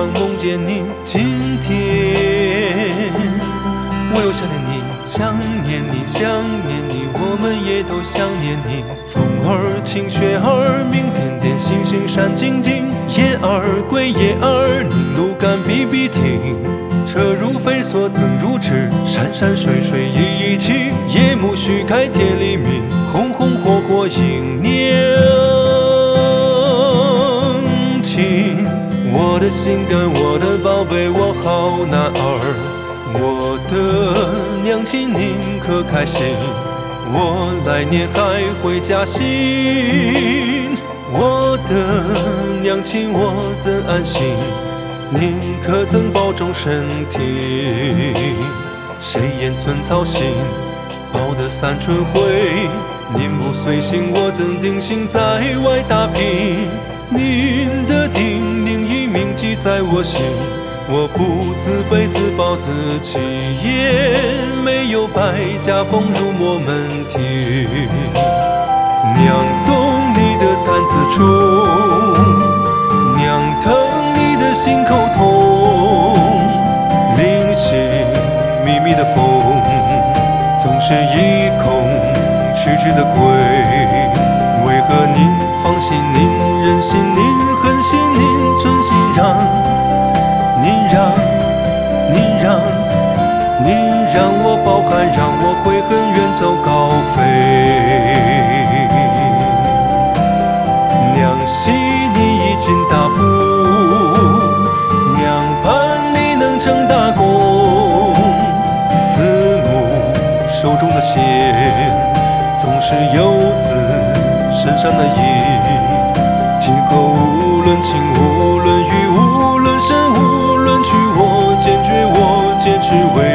常梦见你。今天我又想念你，想念你，想念你，我们也都想念你。风儿轻，雪儿明，点点星星闪晶晶。雁儿归，雁儿凝，路杆笔笔停。车如飞梭，灯如纸，山山水水一起。夜幕虚开，铁黎明，红红火火迎娘亲。我的心肝，我的宝贝，我好男儿。我的娘亲，您可开心？我来年还会加薪。我的娘亲，我怎安心？您可曾保重身体？谁言寸草心，报得三春晖。您不随行，我怎定心在外打拼？您的叮咛已铭记在我心，我不自卑自暴自弃，也没有败家风入魔门庭。娘懂你的担子重，娘疼你的心口痛。灵犀秘密的风，总是一空痴痴的归。为何您放心，您任性，您狠心，您存心让我抱憾，让我悔恨，远走高飞。娘惜你已尽大步，娘盼你能成大功。慈母手中的线，总是游子身上的影。今后无论情，无论雨，无论身，无论去，我坚决，我坚持为